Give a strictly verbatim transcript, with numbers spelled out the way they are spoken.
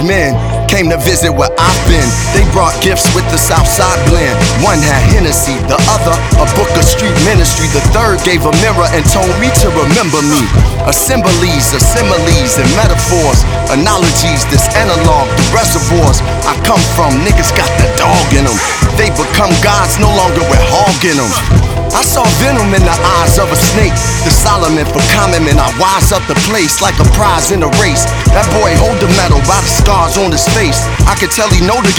men came to visit where I've been. They brought gifts with the Southside blend. One had Hennessy, the other a book of street ministry. The third gave a mirror and told me to remember me. Assemblies of similes and metaphors, analogies, this analog, the reservoirs I come from. Niggas got the dog in them. They become gods, no longer with hog in them. I saw venom in the eyes of a snake. The Solomon for common man, I wise up the place like a prize in a race. That boy hold the medal by the scars on his face. I could tell he know the